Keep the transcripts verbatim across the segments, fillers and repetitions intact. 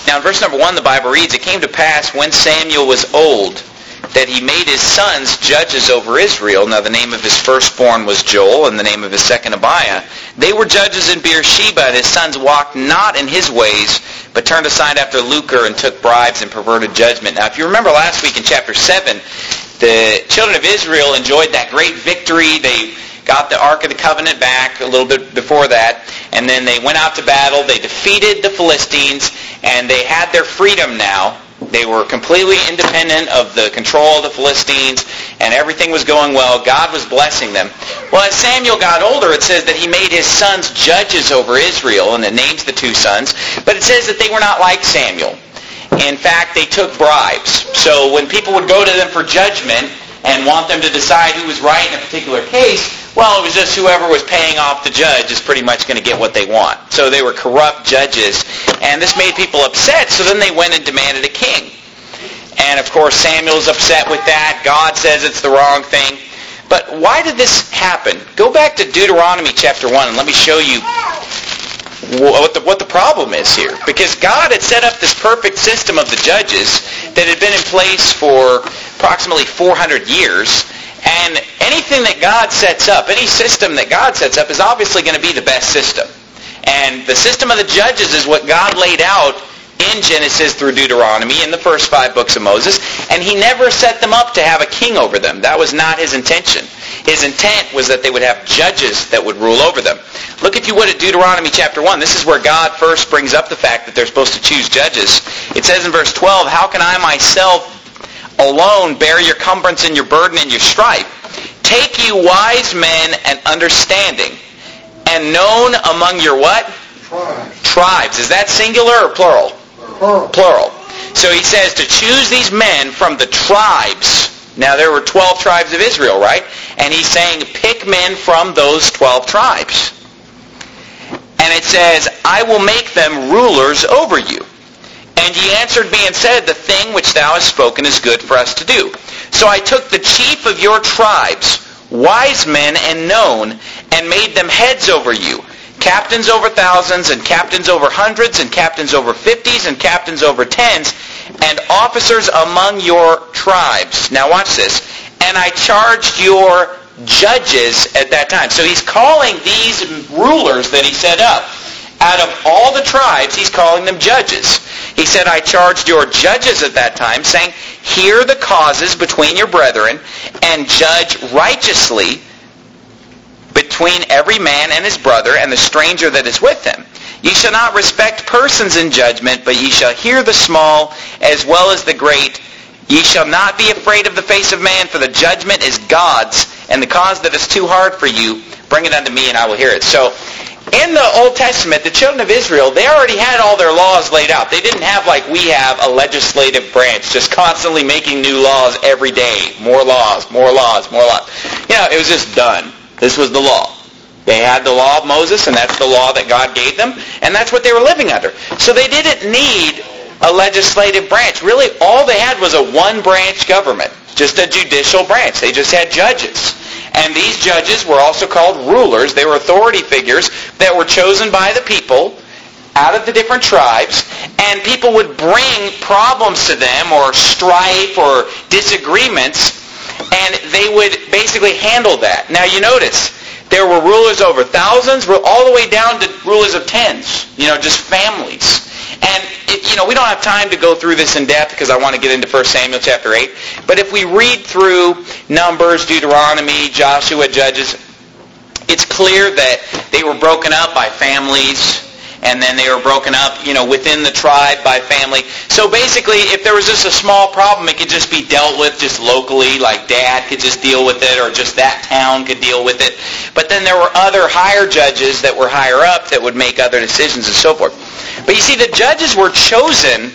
Now in verse number one, the Bible reads, "It came to pass when Samuel was old, that he made his sons judges over Israel. Now the name of his firstborn was Joel, and the name of his second Abiah. They were judges in Beersheba, and his sons walked not in his ways, but turned aside after lucre, and took bribes, and perverted judgment." Now if you remember last week in chapter seven, the children of Israel enjoyed that great victory. They got the Ark of the Covenant back a little bit before that, and then they went out to battle. They defeated the Philistines, and they had their freedom now. They were completely independent of the control of the Philistines, and everything was going well. God was blessing them. Well, as Samuel got older, it says that he made his sons judges over Israel, and it names the two sons. But it says that they were not like Samuel. In fact, they took bribes. So when people would go to them for judgment and want them to decide who was right in a particular case, well, it was just whoever was paying off the judge is pretty much going to get what they want. So they were corrupt judges, and this made people upset, so then they went and demanded a king. And of course, Samuel's upset with that. God says it's the wrong thing. But why did this happen? Go back to Deuteronomy chapter one, and let me show you what the, what the problem is here. Because God had set up this perfect system of the judges that had been in place for approximately four hundred years, and anything that God sets up, any system that God sets up, is obviously going to be the best system. And the system of the judges is what God laid out in Genesis through Deuteronomy in the first five books of Moses, and he never set them up to have a king over them. That was not his intention. His intent was that they would have judges that would rule over them. Look, if you would, at Deuteronomy chapter one. This is where God first brings up the fact that they're supposed to choose judges. It says in verse twelve, "How can I myself alone bear your cumbrance and your burden and your strife? Take you wise men and understanding, and known among your" what? Tribes. Tribes. Is that singular or plural? Plural. Plural. So he says to choose these men from the tribes. Now there were twelve tribes of Israel, right? And he's saying pick men from those twelve tribes. And it says, "I will make them rulers over you. And ye answered me and said, The thing which thou hast spoken is good for us to do. So I took the chief of your tribes, wise men and known, and made them heads over you, captains over thousands, and captains over hundreds, and captains over fifties, and captains over tens, and officers among your tribes." Now watch this. "And I charged your judges" at that time. So he's calling these rulers that he set up, out of all the tribes, he's calling them judges. He said, "I charged your judges" at that time, saying, "Hear the causes between your brethren, and judge righteously between every man and his brother, and the stranger that is with him. Ye shall not respect persons in judgment, but ye shall hear the small as well as the great. Ye shall not be afraid of the face of man, for the judgment is God's, and the cause that is too hard for you, bring it unto me, and I will hear it." So in the Old Testament, the children of Israel, they already had all their laws laid out. They didn't have, like we have, a legislative branch just constantly making new laws every day. More laws, more laws, more laws. You know, it was just done. This was the law. They had the law of Moses, and that's the law that God gave them, and that's what they were living under. So they didn't need a legislative branch. Really, all they had was a one-branch government, just a judicial branch. They just had judges. And these judges were also called rulers. They were authority figures that were chosen by the people out of the different tribes, and people would bring problems to them, or strife, or disagreements, and they would basically handle that. Now you notice, there were rulers over thousands, all the way down to rulers of tens, you know, just families. And, it, you know, we don't have time to go through this in depth because I want to get into First Samuel chapter eight. But if we read through Numbers, Deuteronomy, Joshua, Judges, it's clear that they were broken up by families, and then they were broken up, you know, within the tribe by family. So basically, if there was just a small problem, it could just be dealt with just locally, like dad could just deal with it, or just that town could deal with it. But then there were other higher judges that were higher up that would make other decisions and so forth. But you see, the judges were chosen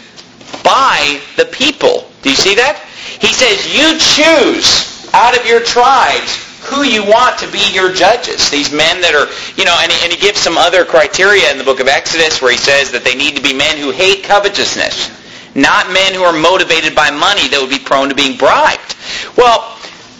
by the people. Do you see that? He says, you choose out of your tribes who you want to be your judges. These men that are, you know, and he, and he gives some other criteria in the book of Exodus where he says that they need to be men who hate covetousness, not men who are motivated by money that would be prone to being bribed. Well, the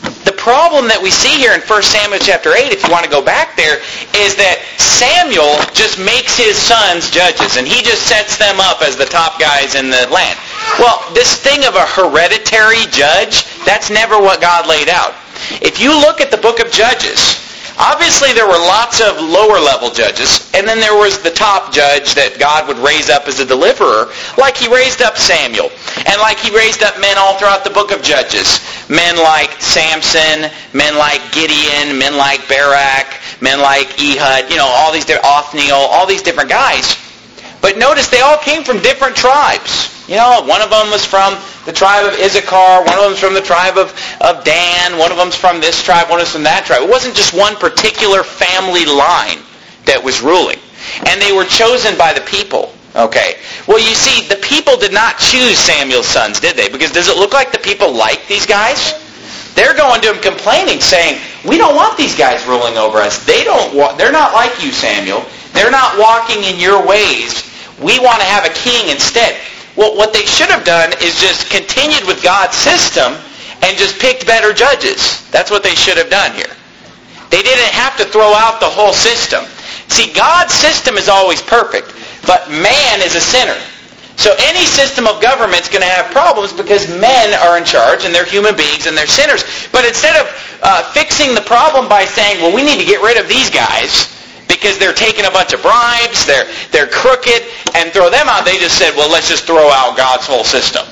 problem that we see here in First Samuel chapter eight, if you want to go back there, is that Samuel just makes his sons judges, and he just sets them up as the top guys in the land. Well, this thing of a hereditary judge, that's never what God laid out. If you look at the book of Judges, obviously there were lots of lower level judges, and then there was the top judge that God would raise up as a deliverer, like he raised up Samuel, and like he raised up men all throughout the book of Judges. Men like Samson, men like Gideon, men like Barak, men like Ehud, you know, all these different, Othniel, all these different guys. But notice they all came from different tribes. You know, one of them was from the tribe of Issachar, one of them was from the tribe of, of Dan, one of them's from this tribe, one of them's from that tribe. It wasn't just one particular family line that was ruling. And they were chosen by the people. Okay. Well, you see, the people did not choose Samuel's sons, did they? Because does it look like the people like these guys? They're going to him complaining, saying, we don't want these guys ruling over us. They don't wa- they're not like you, Samuel. They're not walking in your ways. We want to have a king instead. Well, what they should have done is just continued with God's system and just picked better judges. That's what they should have done here. They didn't have to throw out the whole system. See, God's system is always perfect, but man is a sinner. So any system of government is going to have problems because men are in charge and they're human beings and they're sinners. But instead of uh, fixing the problem by saying, well, we need to get rid of these guys because they're taking a bunch of bribes, they're they're crooked, and throw them out, they just said, well, let's just throw out God's whole system.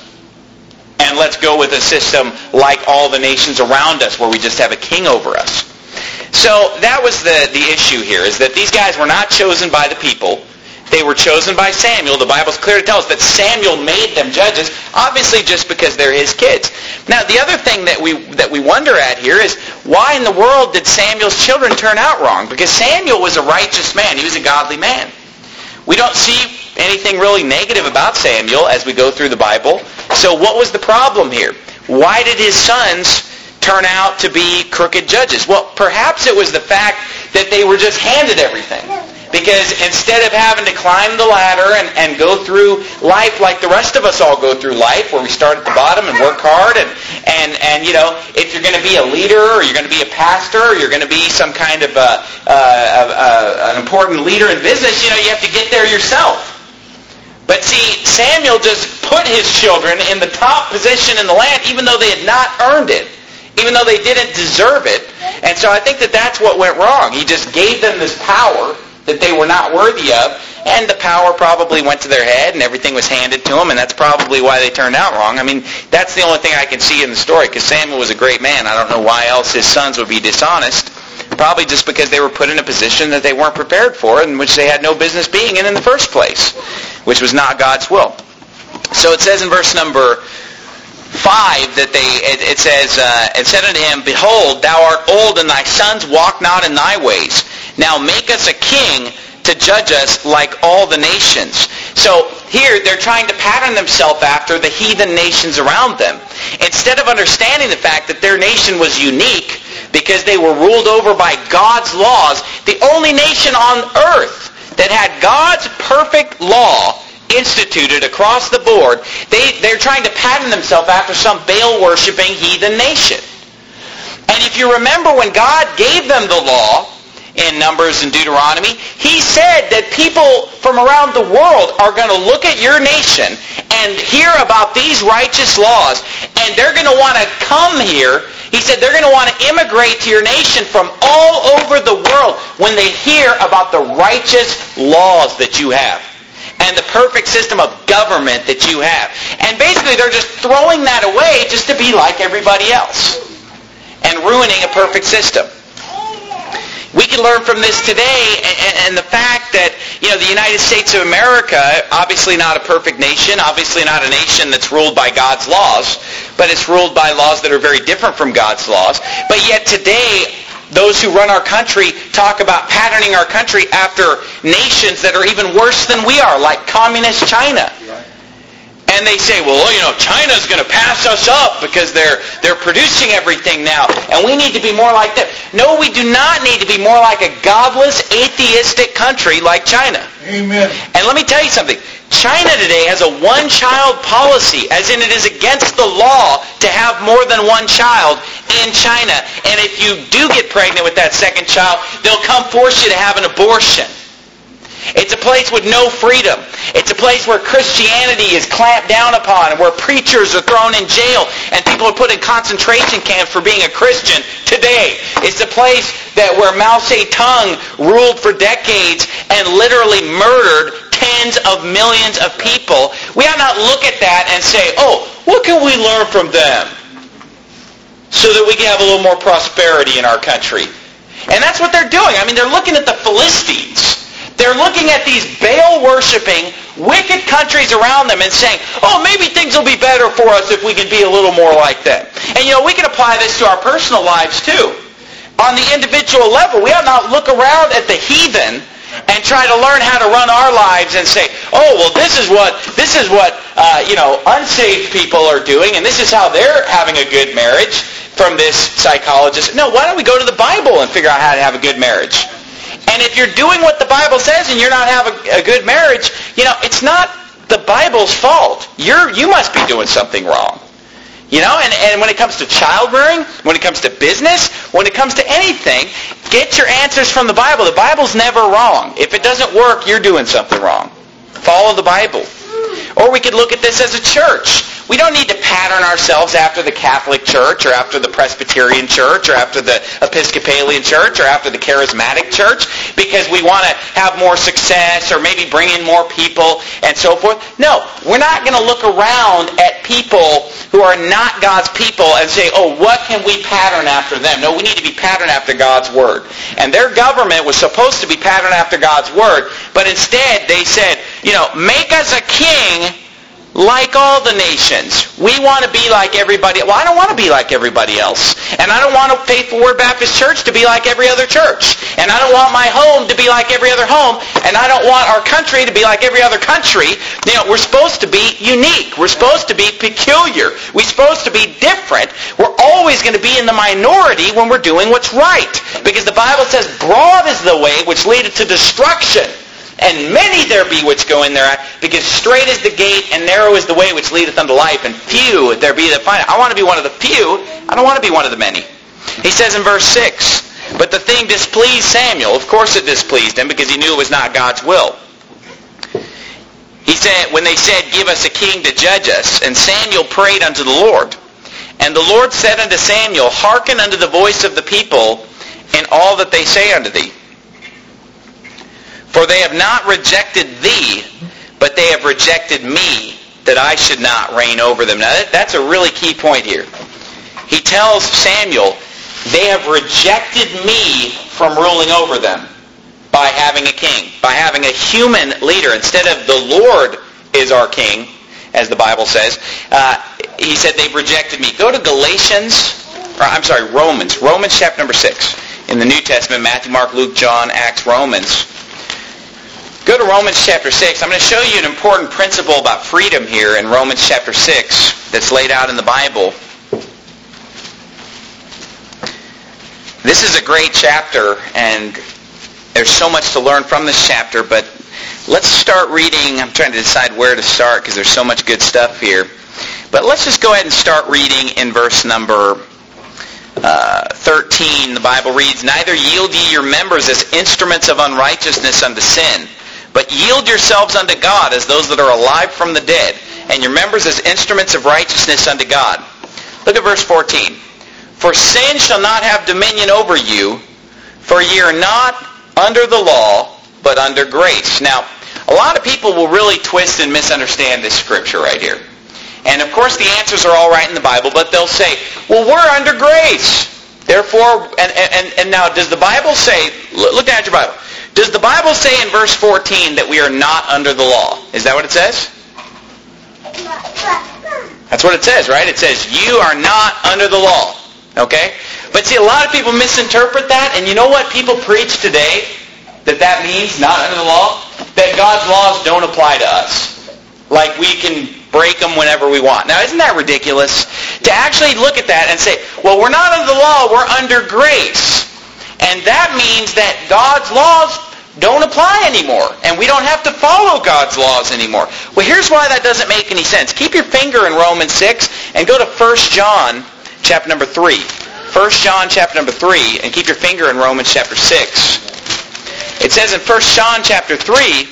And let's go with a system like all the nations around us where we just have a king over us. So that was the, the issue here, is that these guys were not chosen by the people. They were chosen by Samuel. The Bible's clear to tell us that Samuel made them judges, obviously just because they're his kids. Now, the other thing that we that we wonder at here is, why in the world did Samuel's children turn out wrong? Because Samuel was a righteous man. He was a godly man. We don't see anything really negative about Samuel as we go through the Bible. So what was the problem here? Why did his sons turn out to be crooked judges? Well, perhaps it was the fact that they were just handed everything. Because instead of having to climb the ladder and, and go through life like the rest of us all go through life, where we start at the bottom and work hard, and, and, and you know, if you're going to be a leader, or you're going to be a pastor, or you're going to be some kind of a, uh, uh, an important leader in business, you know, you have to get there yourself. But see, Samuel just put his children in the top position in the land, even though they had not earned it, even though they didn't deserve it. And so I think that that's what went wrong. He just gave them this power that they were not worthy of, and the power probably went to their head, and everything was handed to them, and that's probably why they turned out wrong. I mean, that's the only thing I can see in the story, because Samuel was a great man. I don't know why else his sons would be dishonest. Probably just because they were put in a position that they weren't prepared for, in which they had no business being in in the first place, which was not God's will. So it says in verse number five that they, it, it says, uh, it said unto him, Behold, thou art old, and thy sons walk not in thy ways. Now make us a king to judge us like all the nations. So here they're trying to pattern themselves after the heathen nations around them. Instead of understanding the fact that their nation was unique because they were ruled over by God's laws, the only nation on earth that had God's perfect law instituted across the board, they, they're trying to pattern themselves after some Baal-worshipping heathen nation. And if you remember when God gave them the law, in Numbers and Deuteronomy, he said that people from around the world are going to look at your nation and hear about these righteous laws, and they're going to want to come here. He said they're going to want to immigrate to your nation from all over the world when they hear about the righteous laws that you have and the perfect system of government that you have. And basically they're just throwing that away just to be like everybody else and ruining a perfect system. We can learn from this today, and the fact that, you know, the United States of America, obviously not a perfect nation, obviously not a nation that's ruled by God's laws, but it's ruled by laws that are very different from God's laws. But yet today, those who run our country talk about patterning our country after nations that are even worse than we are, like communist China. And they say, well, you know, China's going to pass us up because they're they're producing everything now, and we need to be more like them. No, we do not need to be more like a godless, atheistic country like China. Amen. And let me tell you something. China today has a one-child policy, as in it is against the law to have more than one child in China. And if you do get pregnant with that second child, they'll come force you to have an abortion. It's a place with no freedom. It's a place where Christianity is clamped down upon and where preachers are thrown in jail and people are put in concentration camps for being a Christian today. It's a place that where Mao Zedong ruled for decades and literally murdered tens of millions of people. We ought not look at that and say, oh, what can we learn from them so that we can have a little more prosperity in our country? And that's what they're doing. I mean, they're looking at the Philistines. They're looking at these Baal-worshipping, wicked countries around them and saying, oh, maybe things will be better for us if we can be a little more like them. And, you know, we can apply this to our personal lives, too. On the individual level, we ought not look around at the heathen and try to learn how to run our lives and say, oh, well, this is what, this is what uh, you know, unsaved people are doing, and this is how they're having a good marriage from this psychologist. No, why don't we go to the Bible and figure out how to have a good marriage? And if you're doing what the Bible says and you're not having a good marriage, you know, it's not the Bible's fault. You're, you must be doing something wrong. You know, and, and when it comes to child rearing, when it comes to business, when it comes to anything, get your answers from the Bible. The Bible's never wrong. If it doesn't work, you're doing something wrong. Follow the Bible. Or we could look at this as a church. We don't need to pattern ourselves after the Catholic Church or after the Presbyterian Church or after the Episcopalian Church or after the Charismatic Church because we want to have more success or maybe bring in more people and so forth. No, we're not going to look around at people who are not God's people and say, oh, what can we pattern after them? No, we need to be patterned after God's Word. And their government was supposed to be patterned after God's Word, but instead they said, you know, make us a king like all the nations. We want to be like everybody. Well, I don't want to be like everybody else. And I don't want Faithful Word Baptist Church to be like every other church. And I don't want my home to be like every other home. And I don't want our country to be like every other country. You know, we're supposed to be unique. We're supposed to be peculiar. We're supposed to be different. We're always going to be in the minority when we're doing what's right. Because the Bible says, broad is the way which leadeth to destruction. And many there be which go in thereat, because straight is the gate, and narrow is the way which leadeth unto life, and few there be that find it. I want to be one of the few. I don't want to be one of the many. He says in verse six, but the thing displeased Samuel. Of course it displeased him, because he knew it was not God's will. He said, when they said, give us a king to judge us, and Samuel prayed unto the Lord. And the Lord said unto Samuel, hearken unto the voice of the people in all that they say unto thee. For they have not rejected thee, but they have rejected me, that I should not reign over them. Now, that's a really key point here. He tells Samuel, they have rejected me from ruling over them by having a king, by having a human leader. Instead of the Lord is our king, as the Bible says, uh, he said they've rejected me. Go to Galatians, or I'm sorry, Romans. Romans chapter number six. In the New Testament, Matthew, Mark, Luke, John, Acts, Romans. Go to Romans chapter six. I'm going to show you an important principle about freedom here in Romans chapter six that's laid out in the Bible. This is a great chapter, and there's so much to learn from this chapter, but let's start reading. I'm trying to decide where to start because there's so much good stuff here. But let's just go ahead and start reading in verse number uh, thirteen. The Bible reads, neither yield ye your members as instruments of unrighteousness unto sin, but yield yourselves unto God as those that are alive from the dead, and your members as instruments of righteousness unto God. Look at verse fourteen. For sin shall not have dominion over you, for ye are not under the law, but under grace. Now, a lot of people will really twist and misunderstand this scripture right here. And of course the answers are all right in the Bible, but they'll say, well, we're under grace. Therefore, and, and, and now does the Bible say, look down at your Bible, does the Bible say in verse fourteen that we are not under the law? Is that what it says? That's what it says, right? It says, you are not under the law. Okay? But see, a lot of people misinterpret that, and you know what people preach today? That that means, not under the law? That God's laws don't apply to us. Like we can break them whenever we want. Now, isn't that ridiculous? To actually look at that and say, well, we're not under the law, we're under grace. And that means that God's laws don't apply anymore, and we don't have to follow God's laws anymore. Well, here's why that doesn't make any sense. Keep your finger in Romans six and go to First John chapter number three. First John chapter number three, and keep your finger in Romans chapter six. It says in First John chapter three,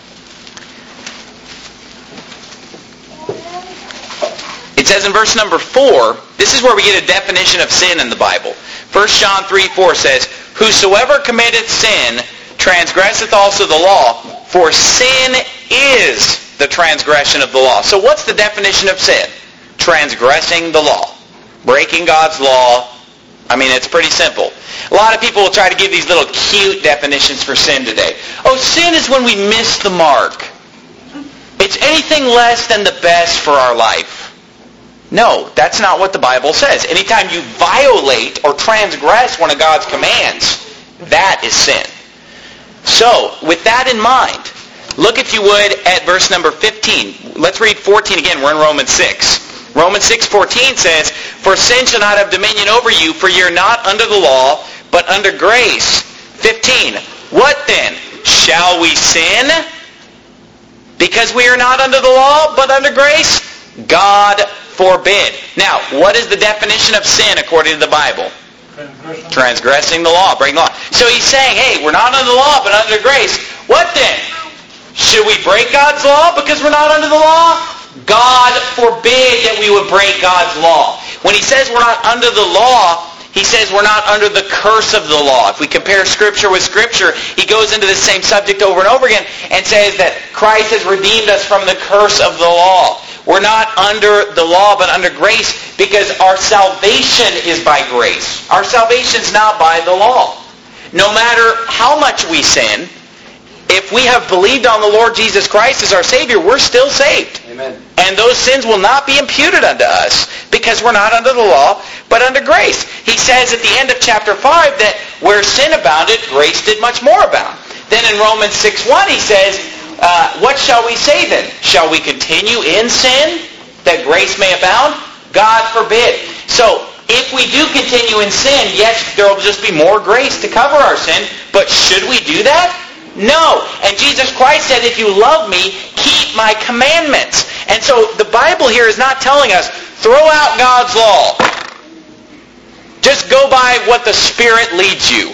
it says in verse number four, this is where we get a definition of sin in the Bible. First John three four says, whosoever committeth sin transgresseth also the law, for sin is the transgression of the law. So what's the definition of sin? Transgressing the law. Breaking God's law. I mean, it's pretty simple. A lot of people will try to give these little cute definitions for sin today. Oh, sin is when we miss the mark. It's anything less than the best for our life. No, that's not what the Bible says. Anytime you violate or transgress one of God's commands, that is sin. So, with that in mind, look if you would at verse number fifteen. Let's read fourteen again. We're in Romans six. Romans six fourteen says, for sin shall not have dominion over you, for ye are not under the law, but under grace. fifteen. What then? Shall we sin because we are not under the law, but under grace? God forbid. Now, what is the definition of sin according to the Bible? Transgressing the law, breaking the law. So he's saying, hey, we're not under the law, but under grace. What then? Should we break God's law because we're not under the law? God forbid that we would break God's law. When he says we're not under the law, he says we're not under the curse of the law. If we compare Scripture with Scripture, he goes into the same subject over and over again and says that Christ has redeemed us from the curse of the law. We're not under the law, but under grace, because our salvation is by grace. Our salvation is not by the law. No matter how much we sin, if we have believed on the Lord Jesus Christ as our Savior, we're still saved. Amen. And those sins will not be imputed unto us because we're not under the law, but under grace. He says at the end of chapter five that where sin abounded, grace did much more abound. Then in Romans six one he says, Uh, what shall we say then? Shall we continue in sin that grace may abound? God forbid. So, if we do continue in sin, yes, there will just be more grace to cover our sin, but should we do that? No. And Jesus Christ said, if you love me, keep my commandments. And so, the Bible here is not telling us, throw out God's law. Just go by what the Spirit leads you.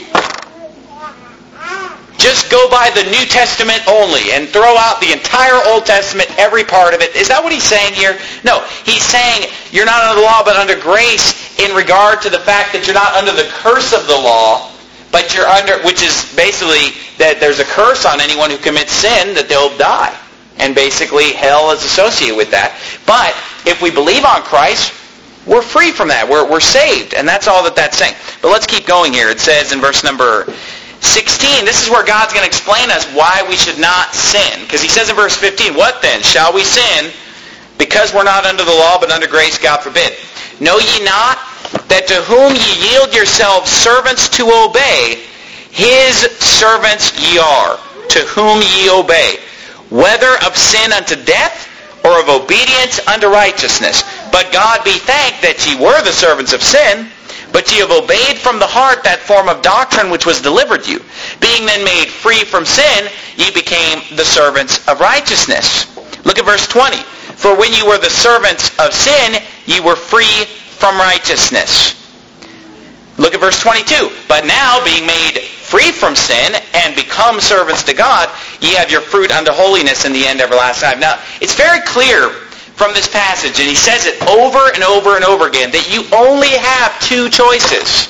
Just go by the New Testament only and throw out the entire Old Testament, every part of it. Is that what he's saying here? No. He's saying you're not under the law but under grace in regard to the fact that you're not under the curse of the law, but you're under, which is basically that there's a curse on anyone who commits sin, that they'll die. And basically hell is associated with that. But if we believe on Christ, we're free from that. We're, we're saved. And that's all that that's saying. But let's keep going here. It says in verse number sixteen, this is where God's going to explain us why we should not sin. Because he says in verse fifteen, what then? Shall we sin because we're not under the law but under grace? God forbid. Know ye not that to whom ye yield yourselves servants to obey, his servants ye are, to whom ye obey, whether of sin unto death or of obedience unto righteousness. But God be thanked that ye were the servants of sin, but ye have obeyed from the heart that form of doctrine which was delivered you. Being then made free from sin, ye became the servants of righteousness. Look at verse twenty. For when ye were the servants of sin, ye were free from righteousness. Look at verse twenty-two. But now, being made free from sin and become servants to God, ye have your fruit unto holiness in the end everlasting life. Now, it's very clear from this passage, and he says it over and over and over again, that you only have two choices.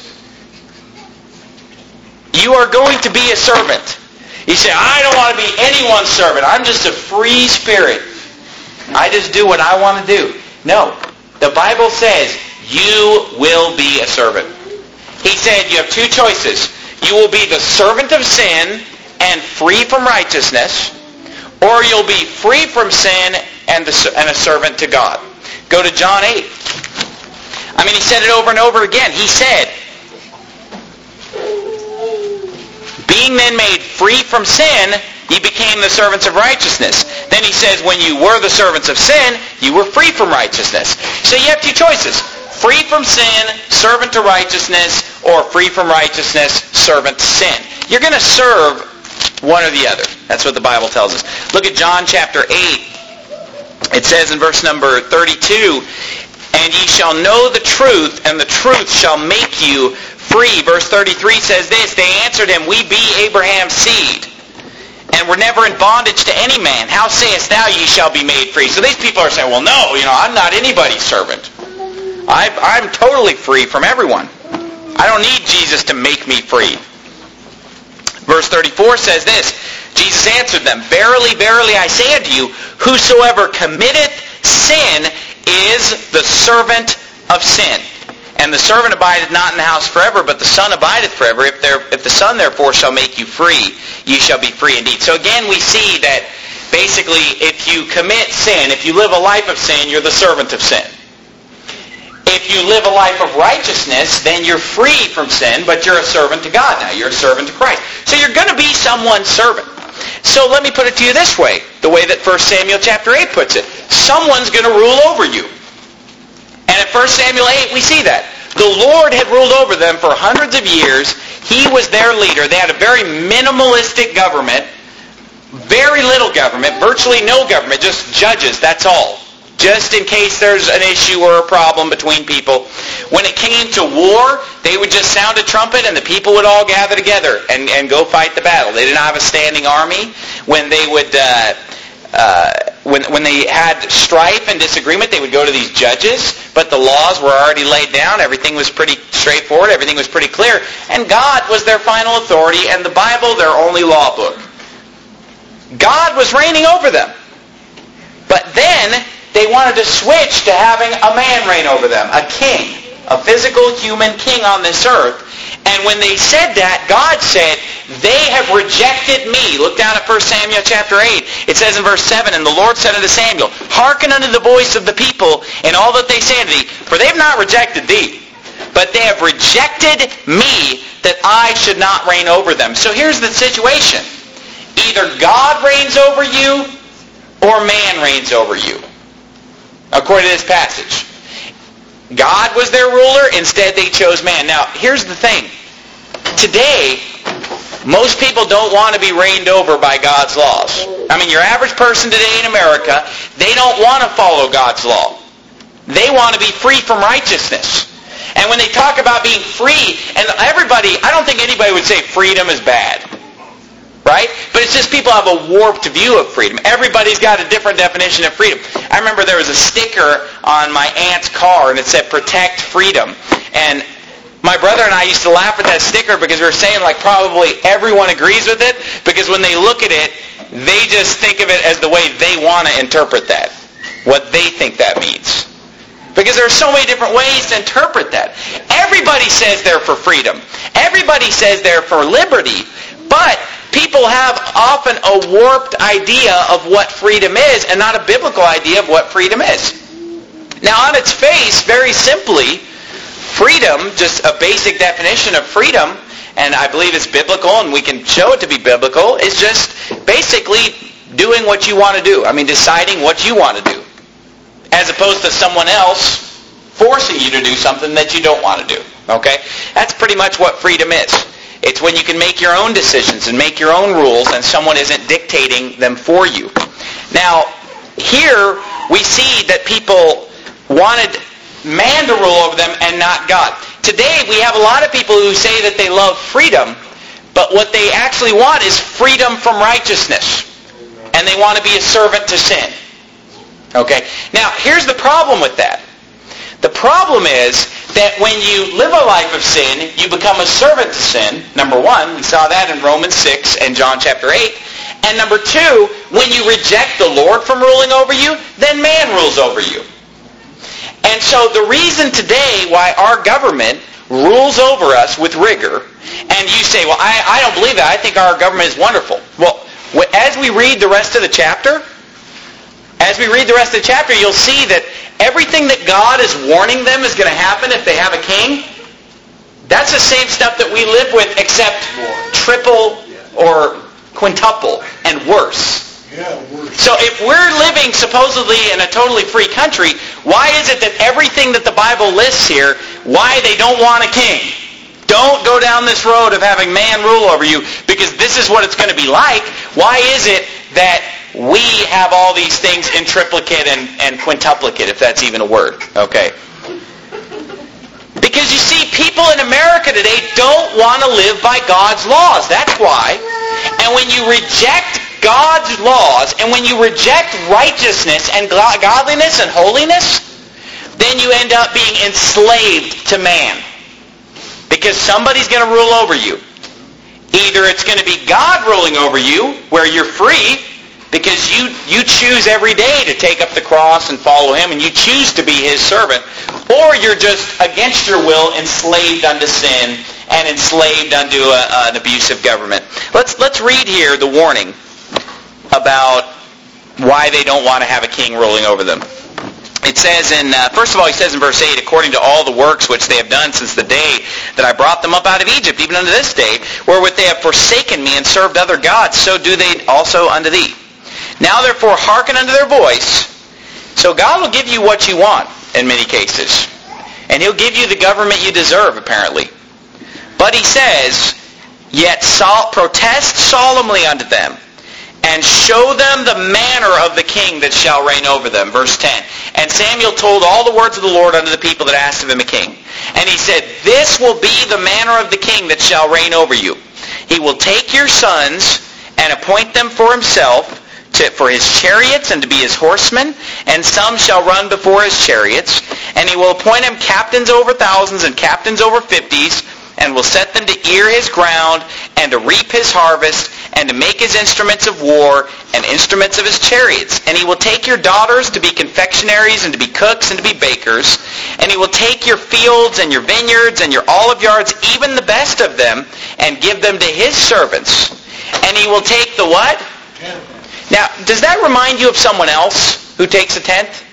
You are going to be a servant. You say, I don't want to be anyone's servant. I'm just a free spirit. I just do what I want to do. No. The Bible says you will be a servant. He said you have two choices. You will be the servant of sin and free from righteousness, or you'll be free from sin and, the, and a servant to God. Go to John eight. I mean, he said it over and over again. He said, being then made free from sin, ye became the servants of righteousness. Then he says, when you were the servants of sin, you were free from righteousness. So you have two choices. Free from sin, servant to righteousness, or free from righteousness, servant to sin. You're going to serve One or the other. That's what the Bible tells us. Look at John chapter eight. It says in verse number thirty-two, "And ye shall know the truth, and the truth shall make you free." Verse thirty-three says this, "They answered him, We be Abraham's seed, and were never in bondage to any man. How sayest thou, ye shall be made free?" So these people are saying, well, no, you know, I'm not anybody's servant. I, I'm totally free from everyone. I don't need Jesus to make me free. Verse thirty-four says this, Jesus answered them, "Verily, verily, I say unto you, whosoever committeth sin is the servant of sin. And the servant abideth not in the house forever, but the Son abideth forever. If, there, if the Son therefore shall make you free, ye shall be free indeed." So again, we see that basically if you commit sin, if you live a life of sin, you're the servant of sin. If you live a life of righteousness, then you're free from sin, but you're a servant to God now. You're a servant to Christ. So you're going to be someone's servant. So let me put it to you this way, the way that First Samuel chapter eight puts it. Someone's going to rule over you. And at First Samuel eight, we see that. The Lord had ruled over them for hundreds of years. He was their leader. They had a very minimalistic government, very little government, virtually no government, just judges, that's all. Just in case there's an issue or a problem between people. When it came to war, they would just sound a trumpet and the people would all gather together and, and go fight the battle. They didn't have a standing army. When they would, uh, uh, when when they had strife and disagreement, they would go to these judges. But the laws were already laid down. Everything was pretty straightforward. Everything was pretty clear. And God was their final authority, and the Bible their only law book. God was reigning over them. But then they wanted to switch to having a man reign over them, a king, a physical human king on this earth. And when they said that, God said, "They have rejected me." Look down at First Samuel chapter eight. It says in verse seven, "And the Lord said unto Samuel, Hearken unto the voice of the people in all that they say unto thee, for they have not rejected thee, but they have rejected me, that I should not reign over them." So here's the situation. Either God reigns over you, or man reigns over you. According to this passage. God was their ruler. Instead, they chose man. Now, here's the thing. Today, most people don't want to be reigned over by God's laws. I mean, your average person today in America, they don't want to follow God's law. They want to be free from righteousness. And when they talk about being free, and everybody, I don't think anybody would say freedom is bad. Right? But it's just people have a warped view of freedom. Everybody's got a different definition of freedom. I remember there was a sticker on my aunt's car and it said, "Protect Freedom." And my brother and I used to laugh at that sticker because we were saying like probably everyone agrees with it, because when they look at it, they just think of it as the way they want to interpret that. What they think that means. Because there are so many different ways to interpret that. Everybody says they're for freedom. Everybody says they're for liberty. But people have often a warped idea of what freedom is and not a biblical idea of what freedom is. Now, on its face, very simply, freedom, just a basic definition of freedom, and I believe it's biblical and we can show it to be biblical, is just basically doing what you want to do. I mean, deciding what you want to do. As opposed to someone else forcing you to do something that you don't want to do. Okay? That's pretty much what freedom is. It's when you can make your own decisions and make your own rules and someone isn't dictating them for you. Now, here we see that people wanted man to rule over them and not God. Today we have a lot of people who say that they love freedom, but what they actually want is freedom from righteousness. And they want to be a servant to sin. Okay? Now, here's the problem with that. The problem is that when you live a life of sin, you become a servant to sin. Number one, we saw that in Romans six and John chapter eight. And number two, when you reject the Lord from ruling over you, then man rules over you. And so the reason today why our government rules over us with rigor, and you say, well, I, I don't believe that. I think our government is wonderful. Well, as we read the rest of the chapter, as we read the rest of the chapter, you'll see that everything that God is warning them is going to happen if they have a king, that's the same stuff that we live with, except triple or quintuple and worse. Yeah, worse. So if we're living supposedly in a totally free country, why is it that everything that the Bible lists here, why they don't want a king? don't go down this road of having man rule over you, because this is what it's going to be like. Why is it that we have all these things in triplicate and, and quintuplicate, if that's even a word? Okay. Because you see, people in America today don't want to live by God's laws. That's why. And when you reject God's laws, and when you reject righteousness and godliness and holiness, then you end up being enslaved to man. Because somebody's going to rule over you. Either it's going to be God ruling over you, where you're free, because you, you choose every day to take up the cross and follow Him, and you choose to be His servant, or you're just against your will enslaved unto sin and enslaved unto a, an abusive government. Let's, let's read here the warning about why they don't want to have a king ruling over them. It says in, uh, first of all, he says in verse eight, according to all the works which they have done since the day that I brought them up out of Egypt, even unto this day, wherewith they have forsaken me and served other gods, so do they also unto thee. Now therefore hearken unto their voice. So God will give you what you want in many cases. And He'll give you the government you deserve, apparently. But He says, yet sol- protest solemnly unto them, and show them the manner of the king that shall reign over them. Verse ten. And Samuel told all the words of the Lord unto the people that asked of him a king. And he said, this will be the manner of the king that shall reign over you. He will take your sons and appoint them for himself, to, for his chariots and to be his horsemen, and some shall run before his chariots. And he will appoint him captains over thousands and captains over fifties, and will set them to ear his ground, and to reap his harvest, and to make his instruments of war, and instruments of his chariots. And he will take your daughters to be confectionaries, and to be cooks, and to be bakers. And he will take your fields, and your vineyards, and your olive yards, even the best of them, and give them to his servants. And he will take the what? Now, does that remind you of someone else who takes a tenth?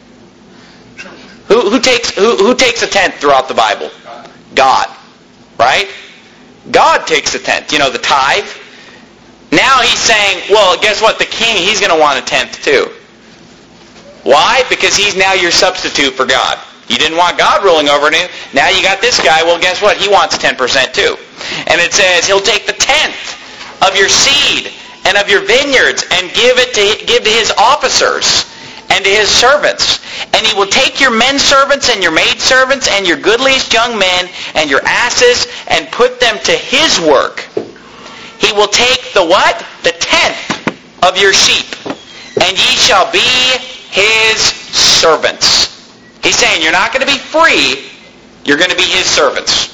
Who, who takes who, who takes a tenth throughout the Bible? God. Right? God takes a tenth. You know, the tithe. Now he's saying, well, guess what? The king, he's going to want a tenth too. Why? Because he's now your substitute for God. You didn't want God ruling over you. Now you got this guy. Well, guess what? He wants ten percent too. And it says he'll take the tenth of your seed and of your vineyards and give it to give to his officers and to his servants. And he will take your men servants and your maid servants and your goodliest young men and your asses and put them to his work. He will take the what? The tenth of your sheep. And ye shall be his servants. He's saying you're not going to be free. You're going to be his servants.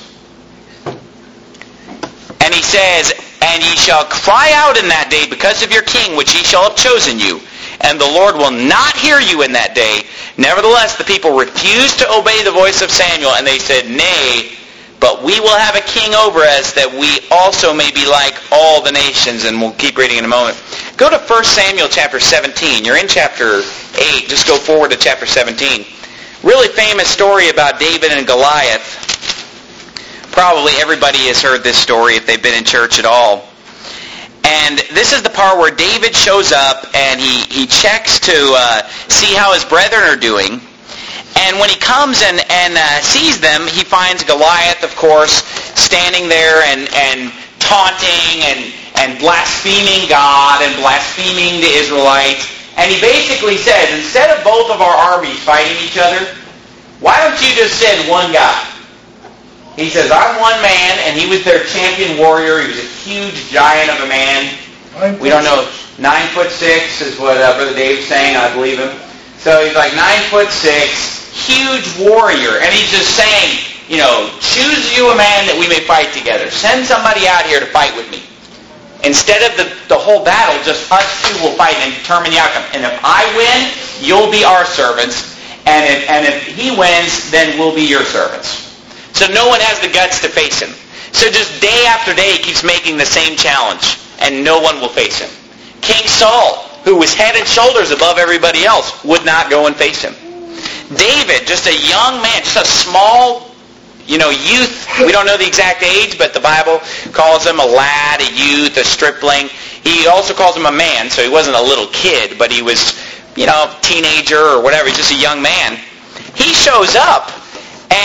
And he says, and ye shall cry out in that day because of your king, which he shall have chosen you. And the Lord will not hear you in that day. Nevertheless, the people refused to obey the voice of Samuel, and they said, nay, but we will have a king over us, that we also may be like all the nations. And we'll keep reading in a moment. Go to First Samuel chapter seventeen. You're in chapter eight. Just go forward to chapter seventeen. Really famous story about David and Goliath. Probably everybody has heard this story if they've been in church at all. And this is the part where David shows up and he, he checks to uh, see how his brethren are doing. And when he comes and, and uh, sees them, he finds Goliath, of course, standing there and, and taunting and, and blaspheming God and blaspheming the Israelites. And he basically says, instead of both of our armies fighting each other, why don't you just send one guy? He says, I'm one man, and he was their champion warrior. He was a huge giant of a man. We don't know. Nine foot six is what uh, Brother Dave's saying. I believe him. So he's like nine foot six, huge warrior. And he's just saying, you know, choose you a man that we may fight together. Send somebody out here to fight with me. Instead of the, the whole battle, just us two will fight and determine the outcome. And if I win, you'll be our servants. And if, and if he wins, then we'll be your servants. So no one has the guts to face him. So just day after day he keeps making the same challenge, and no one will face him. King Saul, who was head and shoulders above everybody else, would not go and face him. David, just a young man, just a small, you know, youth. We don't know the exact age, but the Bible calls him a lad, a youth, a stripling. He also calls him a man, so he wasn't a little kid, but he was, you know, a teenager or whatever. He's just a young man. He shows up.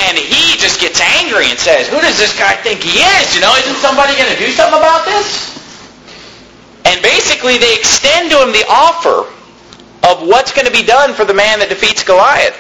And he just gets angry and says, who does this guy think he is? You know, isn't somebody going to do something about this? And basically they extend to him the offer of what's going to be done for the man that defeats Goliath.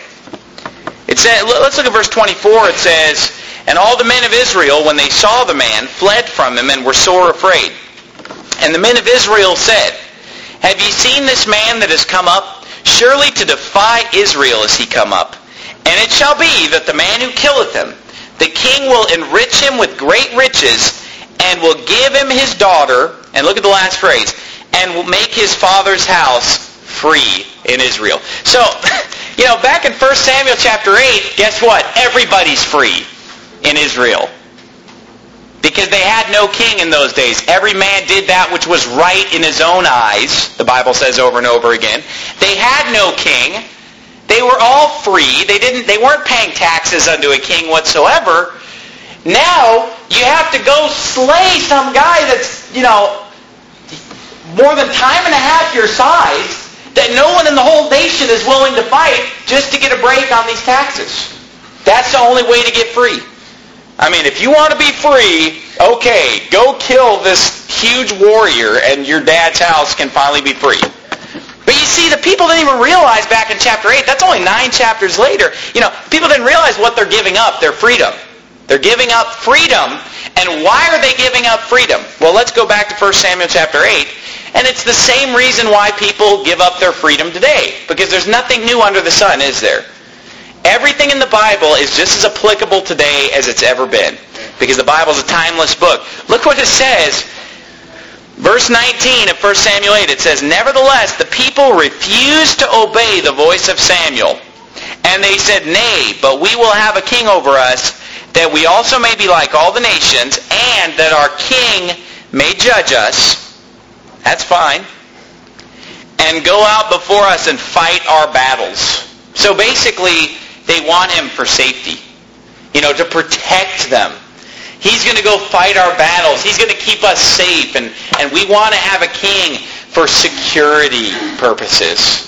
It says, let's look at verse twenty-four. It says, and all the men of Israel, when they saw the man, fled from him and were sore afraid. And the men of Israel said, have ye seen this man that has come up? Surely to defy Israel is he come up. And it shall be that the man who killeth him, the king will enrich him with great riches, and will give him his daughter, and look at the last phrase, and will make his father's house free in Israel. So, you know, back in First Samuel chapter eight, guess what? Everybody's free in Israel. Because they had no king in those days. Every man did that which was right in his own eyes, the Bible says over and over again. They had no king. They were all free. They didn't. They weren't paying taxes unto a king whatsoever. Now, you have to go slay some guy that's, you know, more than time and a half your size, that no one in the whole nation is willing to fight just to get a break on these taxes. That's the only way to get free. I mean, if you want to be free, okay, go kill this huge warrior and your dad's house can finally be free. But you see, the people didn't even realize back in chapter eight, that's only nine chapters later, you know, people didn't realize what they're giving up, their freedom. They're giving up freedom. And why are they giving up freedom? Well, let's go back to First Samuel chapter eight. And it's the same reason why people give up their freedom today. Because there's nothing new under the sun, is there? Everything in the Bible is just as applicable today as it's ever been. Because the Bible is a timeless book. Look what it says. Verse nineteen of First Samuel eight, it says, nevertheless, the people refused to obey the voice of Samuel. And they said, nay, but we will have a king over us, that we also may be like all the nations, and that our king may judge us. That's fine. And go out before us and fight our battles. So basically, they want him for safety. You know, to protect them. He's going to go fight our battles. He's going to keep us safe. And, and we want to have a king for security purposes.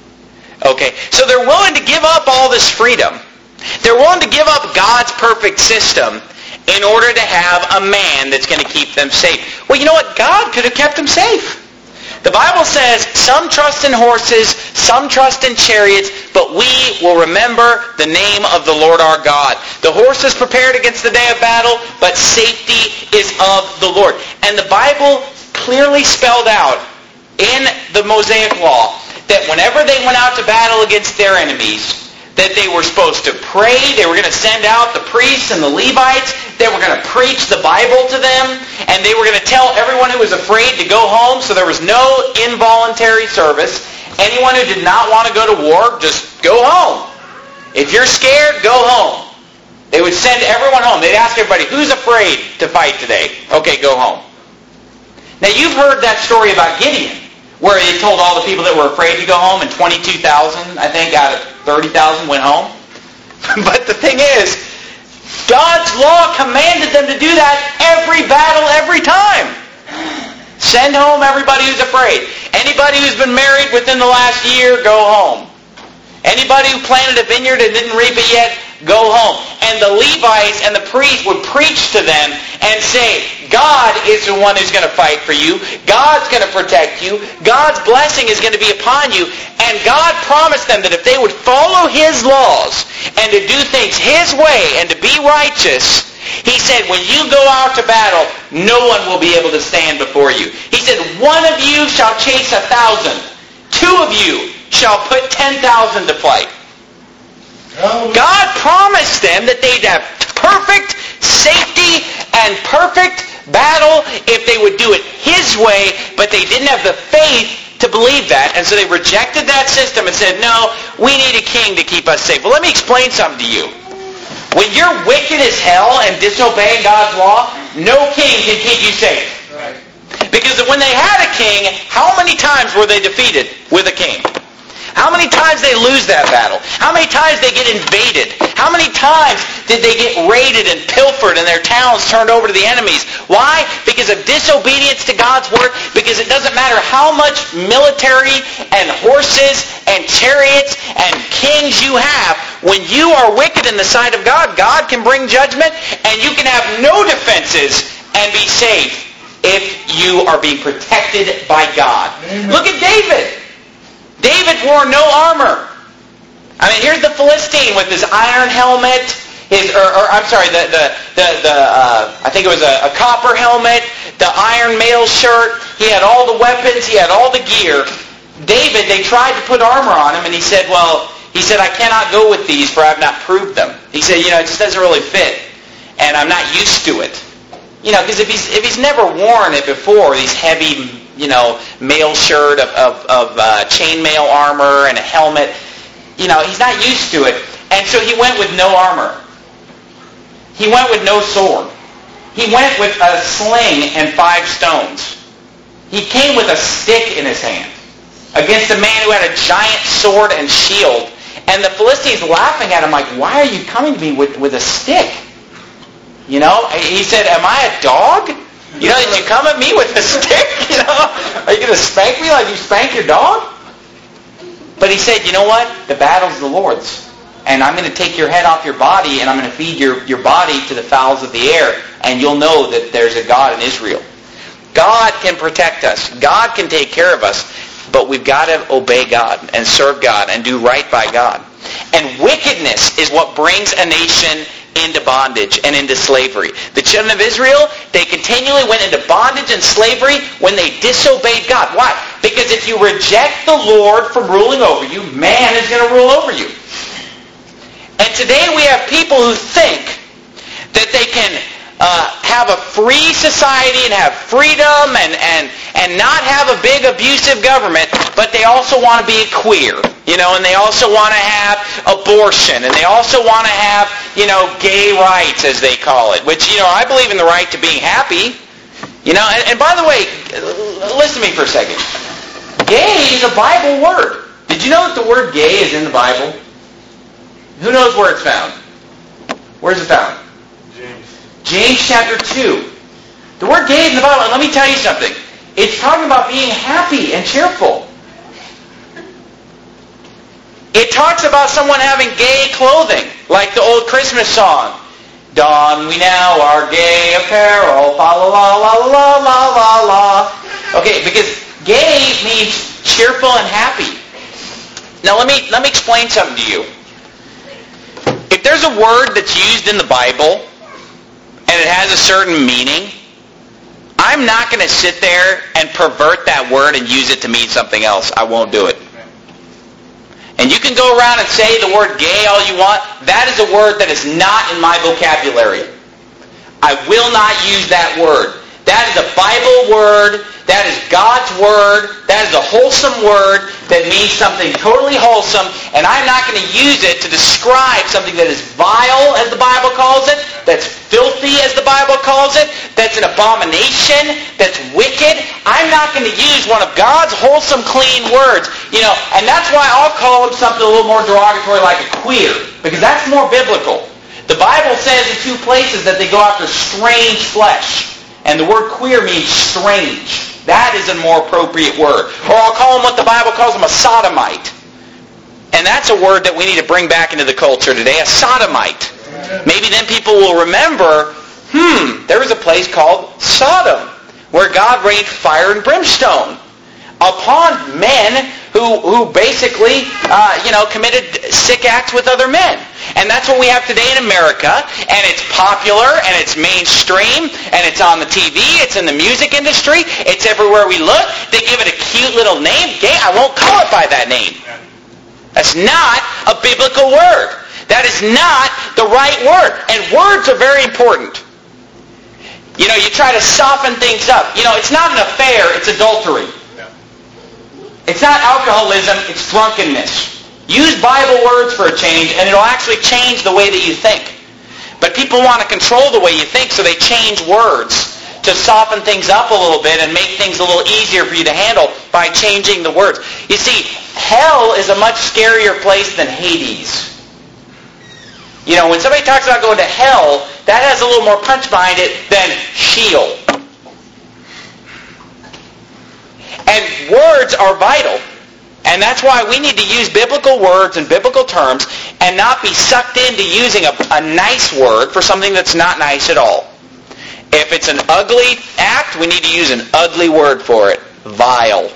Okay, so they're willing to give up all this freedom. They're willing to give up God's perfect system in order to have a man that's going to keep them safe. Well, you know what? God could have kept them safe. The Bible says, some trust in horses, some trust in chariots, but we will remember the name of the Lord our God. The horse is prepared against the day of battle, but safety is of the Lord. And the Bible clearly spelled out in the Mosaic Law that whenever they went out to battle against their enemies, that they were supposed to pray, they were going to send out the priests and the Levites, they were going to preach the Bible to them, and they were going to tell everyone who was afraid to go home, so there was no involuntary service. Anyone who did not want to go to war, just go home. If you're scared, go home. They would send everyone home. They'd ask everybody, who's afraid to fight today? Okay, go home. Now you've heard that story about Gideon, where he told all the people that were afraid to go home, and twenty-two thousand, I think, out of thirty thousand went home. But the thing is, God's law commanded them to do that every battle, every time. Send home everybody who's afraid. Anybody who's been married within the last year, go home. Anybody who planted a vineyard and didn't reap it yet, go home. And the Levites and the priests would preach to them and say, God is the one who's going to fight for you. God's going to protect you. God's blessing is going to be upon you. And God promised them that if they would follow His laws and to do things His way and to be righteous, He said, when you go out to battle, no one will be able to stand before you. He said, one of you shall chase a thousand. Two of you shall put ten thousand to flight. God promised them that they'd have perfect safety and perfect battle if they would do it His way, but they didn't have the faith to believe that, and so they rejected that system and said, no, we need a king to keep us safe. Well, let me explain something to you. When you're wicked as hell and disobeying God's law, no king can keep you safe. Right. Because when they had a king, how many times were they defeated with a king? How many times did they lose that battle? How many times did they get invaded? How many times did they get raided and pilfered and their towns turned over to the enemies? Why? Because of disobedience to God's word. Because it doesn't matter how much military and horses and chariots and kings you have. when you are wicked in the sight of God, God can bring judgment, and you can have no defenses and be safe if you are being protected by God. Amen. Look at David. David wore no armor. I mean, here's the Philistine with his iron helmet, his, or, or I'm sorry, the the the, the uh, I think it was a, a copper helmet, the iron mail shirt. He had all the weapons. He had all the gear. David, they tried to put armor on him, and he said, "Well, he said I cannot go with these, for I have not proved them." He said, "You know, it just doesn't really fit, and I'm not used to it." You know, because if he's if he's never worn it before, these heavy, you know, mail shirt of of, of uh, chainmail armor and a helmet. You know, he's not used to it. And so he went with no armor. He went with no sword. He went with a sling and five stones. He came with a stick in his hand against a man who had a giant sword and shield. And the Philistines laughing at him like, "Why are you coming to me with, with a stick?" You know, he said, "Am I a dog? You know, did you come at me with a stick? You know, are you going to spank me like you spank your dog?" But he said, "You know what? The battle's the Lord's. And I'm going to take your head off your body, and I'm going to feed your, your body to the fowls of the air, and you'll know that there's a God in Israel." God can protect us. God can take care of us. But we've got to obey God and serve God and do right by God. And wickedness is what brings a nation into bondage and into slavery. The children of Israel, they continually went into bondage and slavery when they disobeyed God. Why? Because if you reject the Lord from ruling over you, man is going to rule over you. And today we have people who think that they can uh, have a free society and have freedom and, and, and not have a big abusive government, but they also want to be queer. You know, and they also want to have abortion, and they also want to have, you know, gay rights, as they call it, which, you know, I believe in the right to being happy. You know, and, and by the way, listen to me for a second. Gay is a Bible word. Did you know that the word gay is in the Bible? Who knows where it's found? Where's it found? James. James chapter two. The word gay is in the Bible, and let me tell you something. It's talking about being happy and cheerful. It talks about someone having gay clothing, like the old Christmas song. Don we now our gay apparel, fa la la la la la la la. Okay, because gay means cheerful and happy. Now let me let me explain something to you. If there's a word that's used in the Bible and it has a certain meaning, I'm not going to sit there and pervert that word and use it to mean something else. I won't do it. And you can go around and say the word gay all you want. That is a word that is not in my vocabulary. I will not use that word. That is a Bible word. That is God's word. That is a wholesome word that means something totally wholesome. And I'm not going to use it to describe something that is vile, as the Bible calls it, that's filthy, as the Bible calls it, that's an abomination, that's wicked. I'm not going to use one of God's wholesome, clean words. You know, and that's why I'll call him something a little more derogatory like a queer, because that's more biblical. The Bible says in two places that they go after strange flesh. And the word queer means strange. That is a more appropriate word. Or I'll call him what the Bible calls him, a sodomite. And that's a word that we need to bring back into the culture today, a sodomite. Maybe then people will remember, hmm, there was a place called Sodom, where God rained fire and brimstone upon men who who basically, uh, you know, committed sick acts with other men. And that's what we have today in America, and it's popular, and it's mainstream, and it's on the T V, it's in the music industry, it's everywhere we look. They give it a cute little name, gay. I won't call it by that name. That's not a biblical word. That is not the right word. And words are very important. You know, you try to soften things up. You know, it's not an affair, it's adultery. It's not alcoholism, it's drunkenness. Use Bible words for a change, and it'll actually change the way that you think. But people want to control the way you think, so they change words to soften things up a little bit and make things a little easier for you to handle by changing the words. You see, hell is a much scarier place than Hades. You know, when somebody talks about going to hell, that has a little more punch behind it than Sheol. And words are vital. And that's why we need to use biblical words and biblical terms and not be sucked into using a, a nice word for something that's not nice at all. If it's an ugly act, we need to use an ugly word for it. Vile.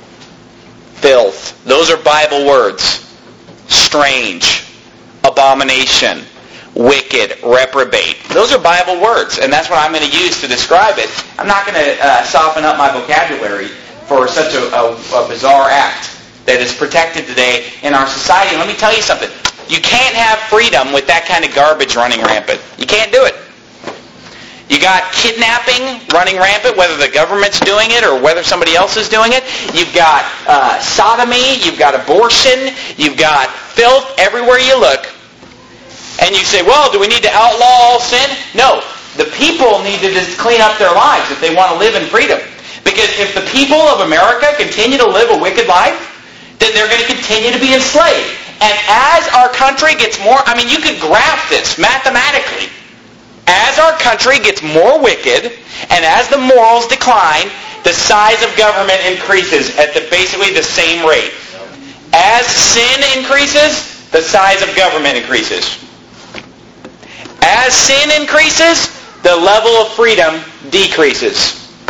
Filth. Those are Bible words. Strange. Abomination. Wicked. Reprobate. Those are Bible words, and that's what I'm going to use to describe it. I'm not going to uh, soften up my vocabulary for such a, a, a bizarre act that is protected today in our society. And let me tell you something. You can't have freedom with that kind of garbage running rampant. You can't do it. You got kidnapping running rampant, whether the government's doing it or whether somebody else is doing it. You've got uh, sodomy. You've got abortion. You've got filth everywhere you look. And you say, well, do we need to outlaw all sin? No. The people need to just clean up their lives if they want to live in freedom. Because if the people of America continue to live a wicked life, then they're going to continue to be enslaved. And as our country gets more, I mean, you could graph this mathematically. As our country gets more wicked, and as the morals decline, the size of government increases at the, basically the same rate. As sin increases, the size of government increases. As sin increases, the level of freedom decreases.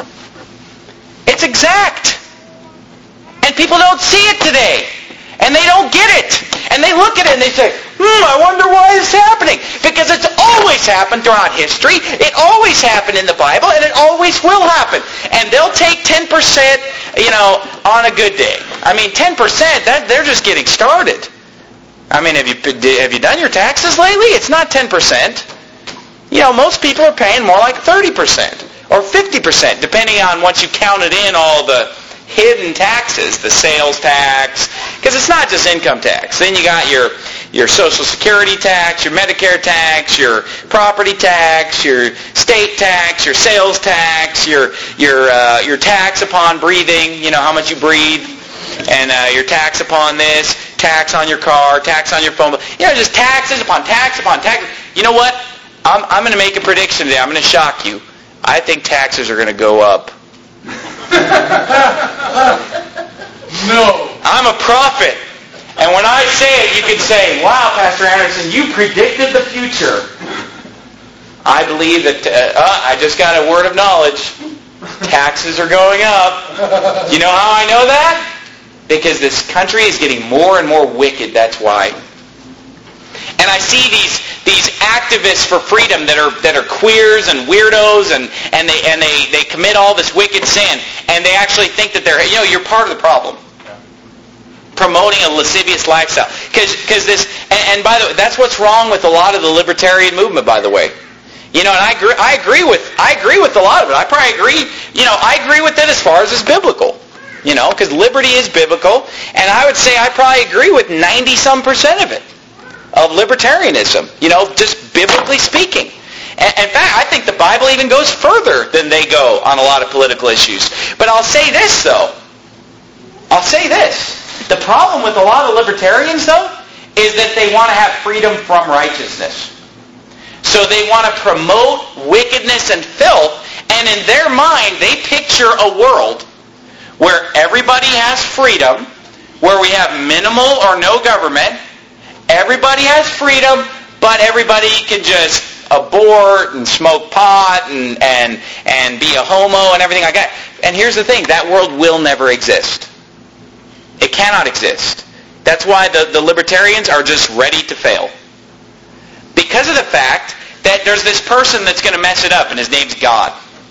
It's exact. And people don't see it today. And they don't get it. And they look at it and they say, hmm, I wonder why it's happening. Because it's always happened throughout history. It always happened in the Bible, and it always will happen. And they'll take ten percent, you know, on a good day. I mean, ten percent, that they're just getting started. I mean, have you have you done your taxes lately? It's not ten percent. You know, most people are paying more like thirty percent or fifty percent, depending on once you counted in all the hidden taxes, the sales tax, because it's not just income tax. Then you got your your Social Security tax, your Medicare tax, your property tax, your state tax, your sales tax, your your uh, your tax upon breathing. You know how much you breathe, and uh, your tax upon this, tax on your car, tax on your phone. You know, just taxes upon tax upon tax. You know what? I'm I'm going to make a prediction today. I'm going to shock you. I think taxes are going to go up. No. I'm a prophet. And when I say it, you can say, wow, Pastor Anderson, you predicted the future. I believe that, uh, uh, I just got a word of knowledge. Taxes are going up. You know how I know that? Because this country is getting more and more wicked, that's why. And I see these these activists for freedom that are that are queers and weirdos, and, and they and they, they commit all this wicked sin, and they actually think that they're, you know, you're part of the problem. Promoting a lascivious lifestyle. Because this, and, and by the way, that's what's wrong with a lot of the libertarian movement, by the way. You know, and I agree, I agree with I agree with a lot of it. I probably agree, you know, I agree with it as far as it's biblical. You know, because liberty is biblical, and I would say I probably agree with ninety-some percent of it. Of libertarianism, you know, just biblically speaking. And in fact, I think the Bible even goes further than they go on a lot of political issues. But I'll say this, though. I'll say this. The problem with a lot of libertarians, though, is that they want to have freedom from righteousness. So they want to promote wickedness and filth, and in their mind, they picture a world where everybody has freedom, where we have minimal or no government. Everybody has freedom, but everybody can just abort and smoke pot and, and, and be a homo and everything like that. And here's the thing, that world will never exist. It cannot exist. That's why the, the libertarians are just ready to fail. Because of the fact that there's this person that's going to mess it up, and his name's God.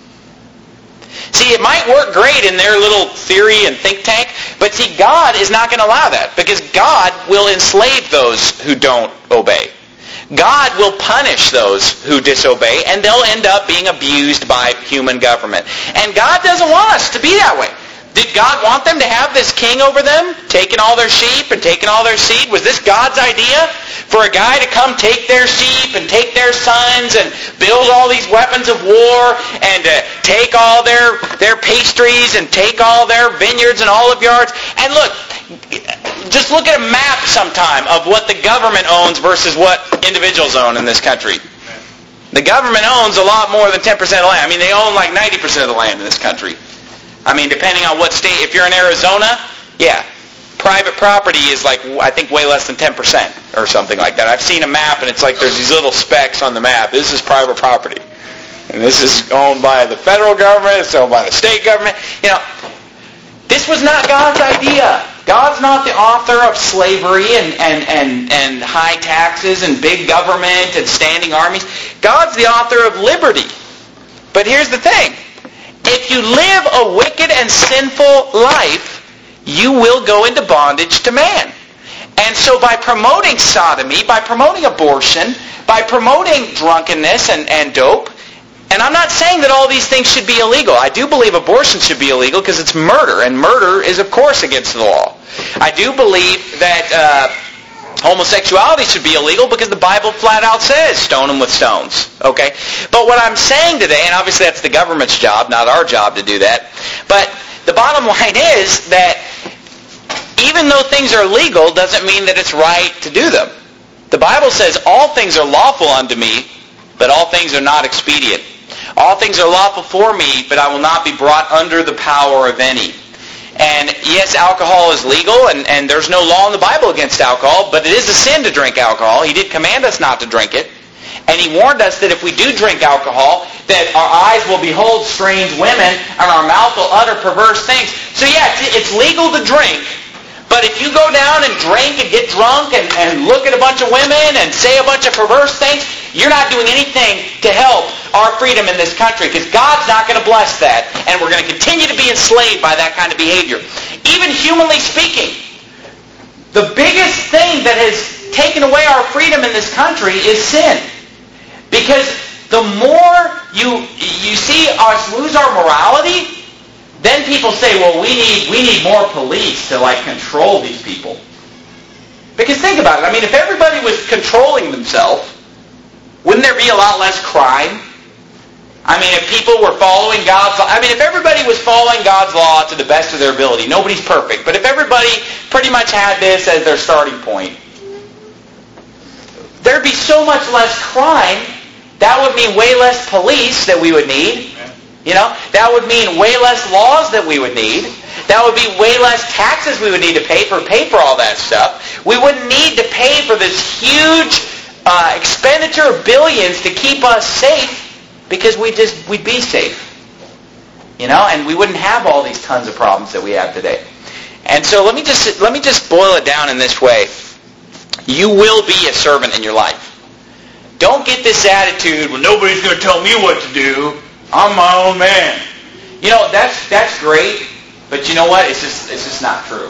See, it might work great in their little theory and think tank, but see, God is not going to allow that, because God will enslave those who don't obey. God will punish those who disobey, and they'll end up being abused by human government. And God doesn't want us to be that way. Did God want them to have this king over them, taking all their sheep and taking all their seed? Was this God's idea? For a guy to come take their sheep and take their sons and build all these weapons of war and uh, take all their, their pastries and take all their vineyards and olive yards? And look, just look at a map sometime of what the government owns versus what individuals own in this country. The government owns a lot more than ten percent of the land. I mean, they own like ninety percent of the land in this country. I mean, depending on what state. If you're in Arizona, yeah, private property is like, I think, way less than ten percent or something like that. I've seen a map, and it's like there's these little specks on the map. This is private property. And this is owned by the federal government. It's owned by the state government. You know, this was not God's idea. God's not the author of slavery and, and, and, and high taxes and big government and standing armies. God's the author of liberty. But here's the thing. If you live a wicked and sinful life, you will go into bondage to man. And so by promoting sodomy, by promoting abortion, by promoting drunkenness and, and dope, and I'm not saying that all these things should be illegal. I do believe abortion should be illegal because it's murder, and murder is, of course, against the law. I do believe that uh, homosexuality should be illegal because the Bible flat out says stone them with stones. Okay? But what I'm saying today, and obviously that's the government's job, not our job to do that, but the bottom line is that even though things are legal doesn't mean that it's right to do them. The Bible says all things are lawful unto me, but all things are not expedient. All things are lawful for me, but I will not be brought under the power of any. And yes, alcohol is legal, and, and there's no law in the Bible against alcohol, but it is a sin to drink alcohol. He did command us not to drink it. And he warned us that if we do drink alcohol, that our eyes will behold strange women, and our mouth will utter perverse things. So yeah, it's, it's legal to drink, but if you go down and drink and get drunk and, and look at a bunch of women and say a bunch of perverse things, you're not doing anything to help our freedom in this country because God's not going to bless that, and we're going to continue to be enslaved by that kind of behavior. Even humanly speaking, the biggest thing that has taken away our freedom in this country is sin. Because the more you you see us lose our morality, then people say, well, we need we need more police to like control these people. Because think about it. I mean, if everybody was controlling themselves, wouldn't there be a lot less crime? I mean, if people were following God's law, I mean, if everybody was following God's law to the best of their ability, nobody's perfect, but if everybody pretty much had this as their starting point, there'd be so much less crime. That would mean way less police that we would need. You know, that would mean way less laws that we would need. That would be way less taxes we would need to pay for pay for all that stuff. We wouldn't need to pay for this huge uh, expenditure of billions to keep us safe because we just we'd be safe. You know, and we wouldn't have all these tons of problems that we have today. And so let me just let me just boil it down in this way. You will be a servant in your life. Don't get this attitude, well, nobody's going to tell me what to do. I'm my own man. You know, that's that's great, but you know what? It's just it's just not true.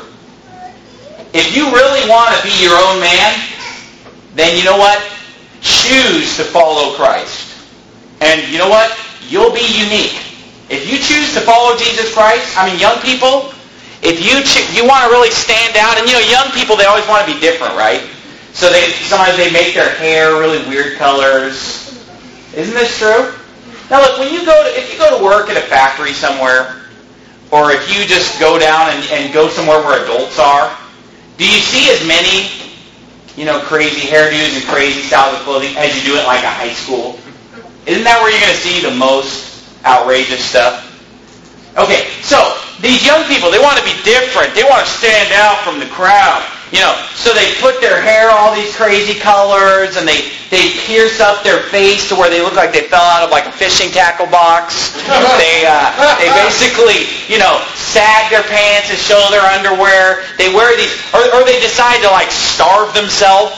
If you really want to be your own man, then you know what? Choose to follow Christ. And you know what? You'll be unique. If you choose to follow Jesus Christ, I mean, young people, if you cho- you want to really stand out, and you know, young people, they always want to be different, right? So they sometimes they make their hair really weird colors. Isn't this true? Now look, when you go to, if you go to work at a factory somewhere, or if you just go down and, and go somewhere where adults are, do you see as many, you know, crazy hairdos and crazy styles of clothing as you do at like a high school? Isn't that where you're going to see the most outrageous stuff? Okay, so these young people, they want to be different. They want to stand out from the crowd. You know, so they put their hair all these crazy colors, and they, they pierce up their face to where they look like they fell out of like a fishing tackle box. They uh, they basically, you know, sag their pants and show their underwear. They wear these, or, or they decide to like starve themselves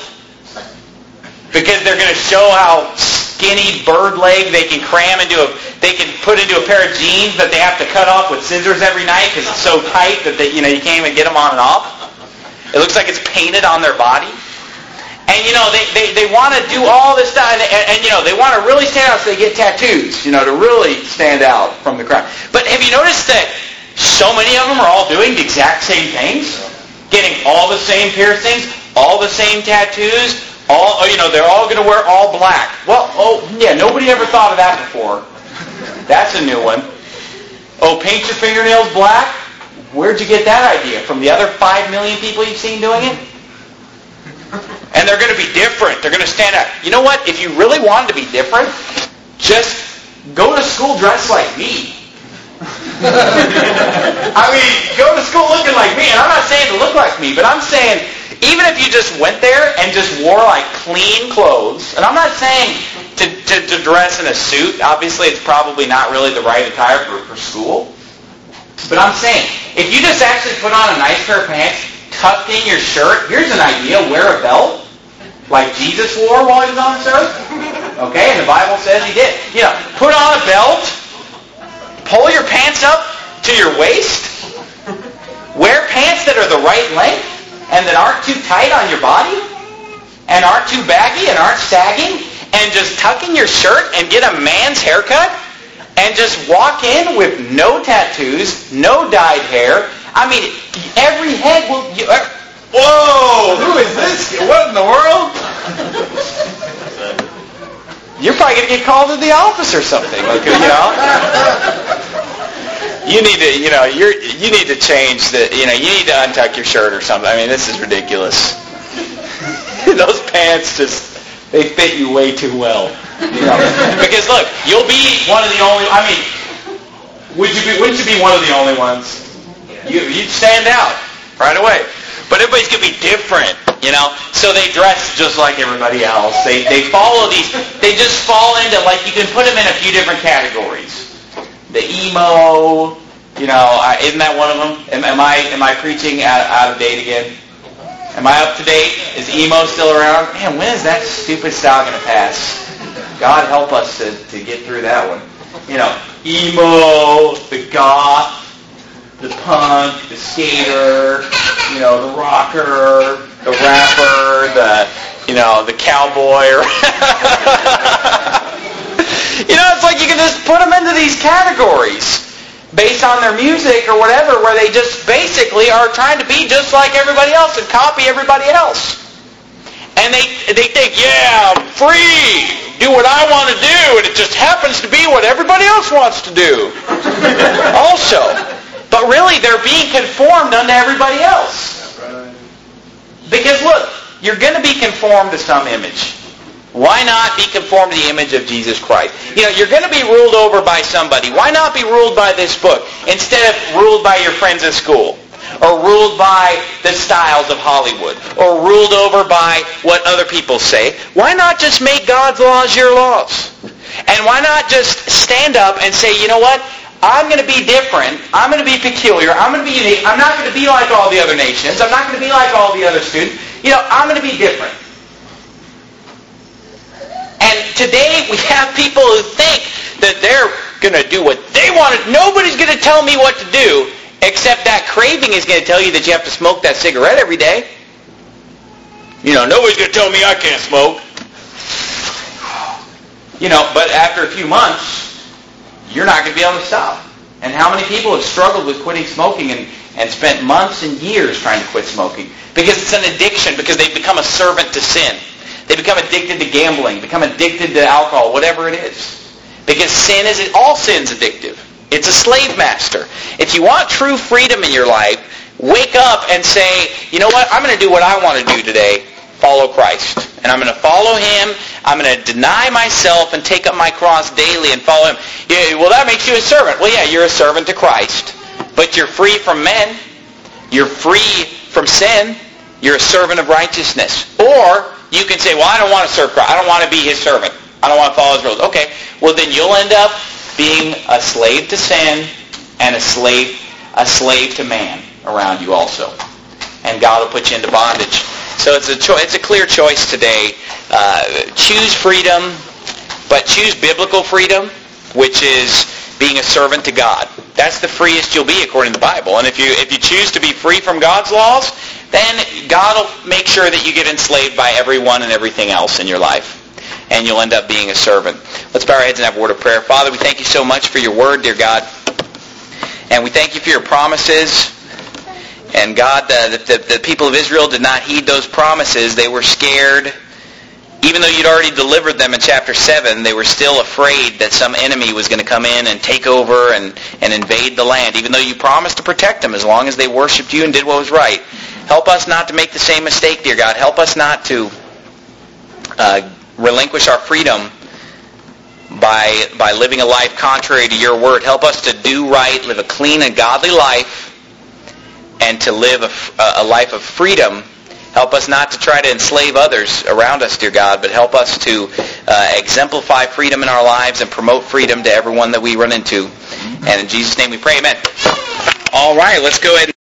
because they're going to show how skinny bird leg they can cram into a, they can put into a pair of jeans that they have to cut off with scissors every night because it's so tight that they, you know, you can't even get them on and off. It looks like it's painted on their body. And, you know, they, they, they want to do all this stuff. And, and, and, you know, they want to really stand out, so they get tattoos, you know, to really stand out from the crowd. But have you noticed that so many of them are all doing the exact same things? Getting all the same piercings, all the same tattoos, all, you know, they're all going to wear all black. Well, oh, yeah, nobody ever thought of that before. That's a new one. Oh, paint your fingernails black? Where'd you get that idea? From the other five million people you've seen doing it? And they're going to be different. They're going to stand out. You know what? If you really wanted to be different, just go to school dressed like me. I mean, go to school looking like me, and I'm not saying to look like me, but I'm saying even if you just went there and just wore like clean clothes, and I'm not saying to, to, to dress in a suit. Obviously, it's probably not really the right attire for, for school. But I'm saying, if you just actually put on a nice pair of pants, tucked in your shirt, here's an idea, wear a belt, like Jesus wore while he was on this earth. Okay, and the Bible says he did. You know, put on a belt, pull your pants up to your waist, wear pants that are the right length and that aren't too tight on your body and aren't too baggy and aren't sagging, and just tuck in your shirt and get a man's haircut and just walk in with no tattoos, no dyed hair. I mean, every head will... You, uh, whoa! Who is this? What in the world? You're probably going to get called to the office or something. Okay, you know? You need to, you know, you're, you need to change the, you know, you need to untuck your shirt or something. I mean, this is ridiculous. Those pants just, they fit you way too well. You know? Because look, you'll be one of the only, I mean, would you be, wouldn't you be one of the only ones? You, you'd stand out right away. But everybody's going to be different, you know? So they dress just like everybody else. They they follow these, they just fall into, like, you can put them in a few different categories. The emo, you know, uh, isn't that one of them? Am, am I am I preaching out, out of date again? Am I up to date? Is emo still around? Man, when is that stupid style going to pass? God help us to, to get through that one. You know, emo, the goth, the punk, the skater, you know, the rocker, the rapper, the, you know, the cowboy. You know, it's like you can just put them into these categories based on their music or whatever, where they just basically are trying to be just like everybody else and copy everybody else. And they they think, yeah, I'm free, do what I want to do, and it just happens to be what everybody else wants to do also. But really, they're being conformed unto everybody else. Because look, you're going to be conformed to some image. Why not be conformed to the image of Jesus Christ? You know, you're going to be ruled over by somebody. Why not be ruled by this book instead of ruled by your friends at school? Or ruled by the styles of Hollywood? Or ruled over by what other people say? Why not just make God's laws your laws? And why not just stand up and say, you know what? I'm going to be different. I'm going to be peculiar. I'm going to be unique. I'm not going to be like all the other nations. I'm not going to be like all the other students. You know, I'm going to be different. And today we have people who think that they're going to do what they want to. Nobody's going to tell me what to do, except that craving is going to tell you that you have to smoke that cigarette every day. You know, nobody's going to tell me I can't smoke. You know, but after a few months, you're not going to be able to stop. And how many people have struggled with quitting smoking and, and spent months and years trying to quit smoking? Because it's an addiction, because they've become a servant to sin. They become addicted to gambling, become addicted to alcohol, whatever it is. Because sin is, all sin's addictive. It's a slave master. If you want true freedom in your life, wake up and say, you know what, I'm going to do what I want to do today. Follow Christ. And I'm going to follow Him. I'm going to deny myself and take up my cross daily and follow Him. Yeah, well, that makes you a servant. Well, yeah, you're a servant to Christ. But you're free from men. You're free from sin. You're a servant of righteousness. Or you can say, well, I don't want to serve Christ. I don't want to be His servant. I don't want to follow His rules. Okay, well, then you'll end up being a slave to sin and a slave, a slave to man around you also. And God will put you into bondage. So it's a cho- it's a clear choice today. Uh, choose freedom, but choose biblical freedom, which is being a servant to God. That's the freest you'll be according to the Bible. And if you if you choose to be free from God's laws, then God will make sure that you get enslaved by everyone and everything else in your life. And you'll end up being a servant. Let's bow our heads and have a word of prayer. Father, we thank you so much for your word, dear God. And we thank you for your promises. And God, the, the, the people of Israel did not heed those promises. They were scared. Even though you'd already delivered them in chapter seven, they were still afraid that some enemy was going to come in and take over and, and invade the land, even though you promised to protect them as long as they worshipped you and did what was right. Help us not to make the same mistake, dear God. Help us not to uh, relinquish our freedom by by by living a life contrary to your word. Help us to do right, live a clean and godly life, and to live a, a life of freedom. Help us not to try to enslave others around us, dear God, but help us to uh, exemplify freedom in our lives and promote freedom to everyone that we run into. And in Jesus' name we pray, amen. All right, let's go ahead and